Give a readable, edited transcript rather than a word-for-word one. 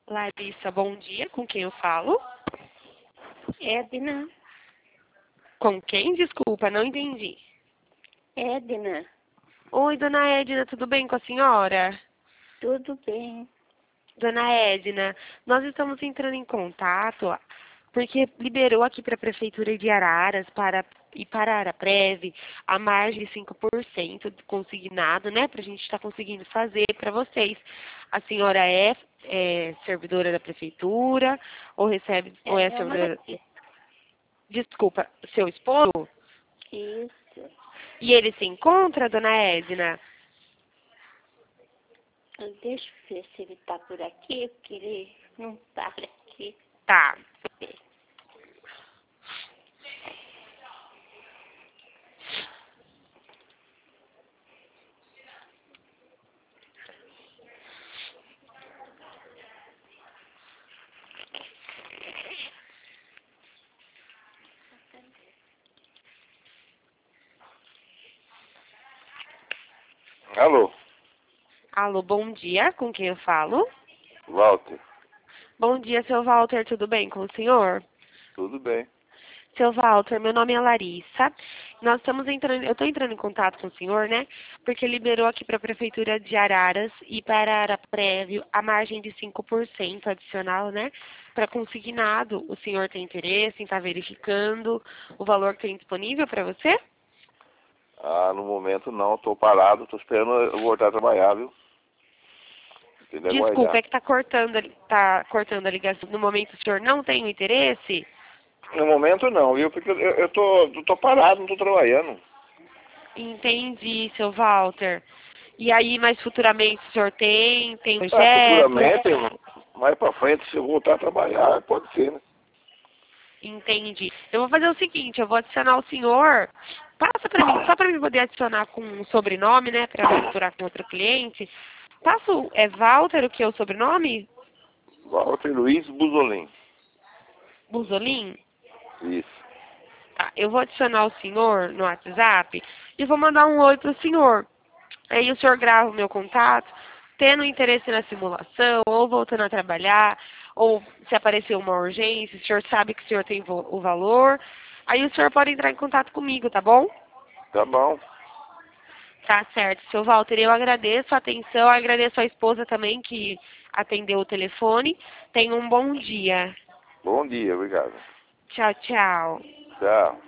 Larissa, bom dia. Com quem eu falo? Edna. Com quem? Desculpa, não entendi. Edna, Oi, dona Edna, tudo bem com a senhora? tudo bem? Dona Edna, nós estamos entrando em contato porque liberou aqui para a Prefeitura de Araras e para a Araprev a margem de 5% consignado, né? Para a gente estar conseguindo fazer para vocês. A senhora é servidora da Prefeitura ou ou é Meu servidora... marido. Desculpa, seu esposo? Isso. E ele se encontra, dona Edna? Deixa eu ver se ele está por aqui, porque ele não para aqui. Tá. Alô, Alô, bom dia. Com quem eu falo? Walter, Bom dia, seu Walter. Tudo bem com o senhor? tudo bem? Seu Walter, meu nome é Larissa. Eu estou entrando em contato com o senhor, né? Porque liberou aqui para a Prefeitura de Araras e para a Araprev a margem de 5% adicional, né? Para consignado. O senhor tem interesse em estar verificando o valor que tem disponível para você? Ah, no momento não, estou parado, estou esperando eu voltar a trabalhar, viu? Tem que Desculpa, aguardar. é que tá cortando a ligação. No momento o senhor não tem o interesse? No momento não, viu? Porque eu tô parado, não estou trabalhando. Entendi, seu Walter. E aí, mais futuramente, o senhor tem Ah, projeto? futuramente, mais pra frente, se eu voltar a trabalhar, pode ser, né? Entendi. Eu vou fazer o seguinte, eu vou adicionar o senhor. Passa para mim, só para mim poder adicionar com um sobrenome, né, para misturar com outro cliente. É Walter, o que é o sobrenome? Walter Luiz Buzolin. Buzolin? Isso. Tá, eu vou adicionar o senhor no WhatsApp e vou mandar um oi pro senhor. Aí o senhor grava o meu contato, tendo interesse na simulação, ou voltando a trabalhar, ou se aparecer uma urgência, o senhor sabe que o senhor tem o valor. Aí o senhor pode entrar em contato comigo, tá bom? Tá bom. Tá certo, seu Walter, eu agradeço a atenção, agradeço a esposa também que atendeu o telefone. Tenha um bom dia. Bom dia, obrigado. Tchau, tchau. Tchau.